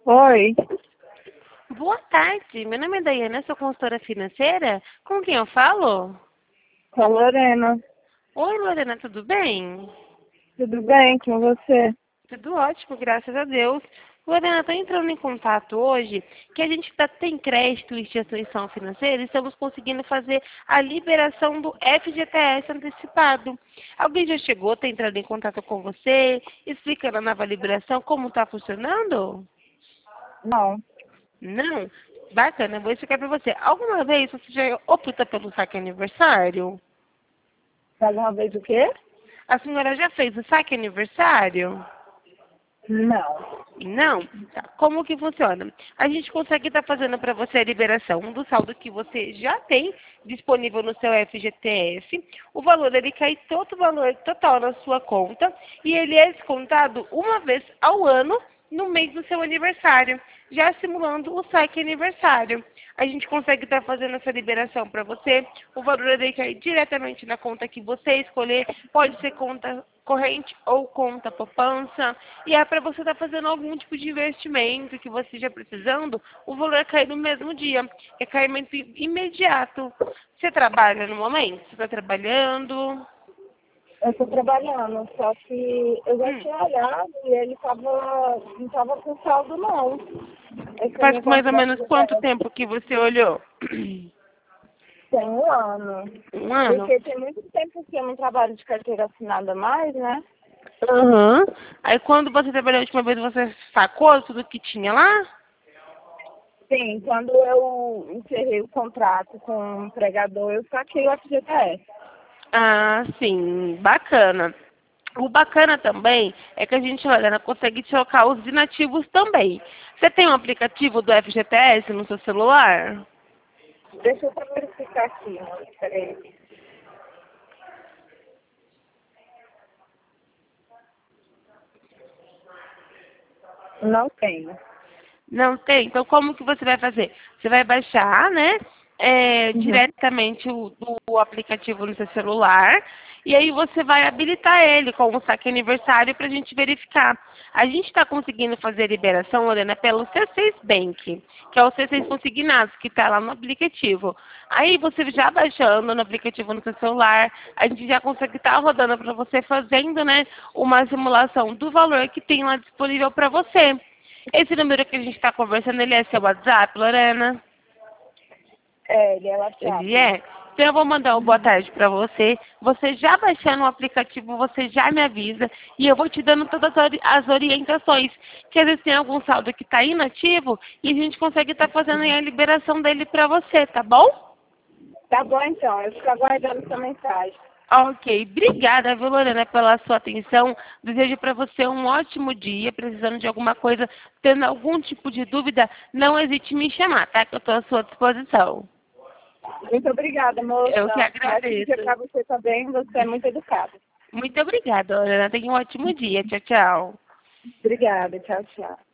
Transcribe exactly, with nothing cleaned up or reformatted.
Oi, Boa tarde, meu nome é Daiana, sou consultora financeira. Com quem eu falo? com a Lorena. Oi, Lorena, tudo bem? Tudo bem com você? Tudo ótimo, graças a Deus. Lorena, estou entrando em contato hoje que a gente tá, tem crédito em instituição financeira e estamos conseguindo fazer a liberação do F G T S antecipado. Alguém já chegou, está entrando em contato com você, explicando a nova liberação, como está funcionando? Não. Não? Bacana, vou explicar para você. Alguma vez você já optou pelo saque aniversário? Alguma vez o quê? A senhora já fez o saque aniversário? Não. Não? Tá. Como que funciona? A gente consegue estar fazendo para você a liberação do saldo que você já tem disponível no seu F G T S. O valor, ele cai todo o valor total na sua conta e ele é descontado uma vez ao ano no mês do seu aniversário, já simulando o saque aniversário. A gente consegue estar fazendo essa liberação para você. O valor ele cai diretamente na conta que você escolher. Pode ser conta corrente ou conta poupança. E é para você estar fazendo algum tipo de investimento que você já precisando, o valor cai no mesmo dia. É caimento imediato. Você trabalha no momento? Você está trabalhando? Eu estou trabalhando, só que eu já Hum. tinha olhado e ele tava, não estava com saldo não. Esse Faz meu mais ou contrato menos de quanto teste tempo que você olhou? tem um ano. Um ano? Porque tem muito tempo que eu não trabalho de carteira assinada mais, né? Aham. Aí quando você trabalhou a última vez, você sacou tudo que tinha lá? Sim, quando eu encerrei o contrato com o empregador, eu saquei o F G T S. Ah, sim, bacana. O bacana também é que a gente, Helena, consegue trocar os inativos também. Você tem um aplicativo do F G T S no seu celular? Deixa eu só verificar aqui, peraí. Não tenho. Não tem? Então como que você vai fazer? Você vai baixar, né? É, Uhum. diretamente o, o aplicativo no seu celular e aí você vai habilitar ele com o saque aniversário para a gente verificar. A gente está conseguindo fazer a liberação, Lorena, pelo C seis Bank, que é o C seis Consignados, que está lá no aplicativo. Aí você já baixando no aplicativo no seu celular, a gente já consegue estar rodando para você fazendo, né, uma simulação do valor que tem lá disponível para você. Esse número que a gente está conversando, ele é seu WhatsApp, Lorena? É, ele é Ele WhatsApp. é? Então eu vou mandar um boa tarde para você. Você já baixando o aplicativo, você já me avisa. E eu vou te dando todas as ori- as orientações. Que às vezes tem algum saldo que está inativo e a gente consegue estar fazendo aí a liberação dele para você, tá bom? Tá bom então, eu fico aguardando sua mensagem. Ok, obrigada, viu, Lorena, pela sua atenção. Desejo para você um ótimo dia. Precisando de alguma coisa, tendo algum tipo de dúvida, não hesite em me chamar, tá? Que eu estou à sua disposição. Muito obrigada, Eu que moça. Um ótimo dia agradeço. pra você também, você é muito educada. Muito obrigada, Lorena. Tenha um ótimo dia. Tchau, tchau. Obrigada, tchau, tchau.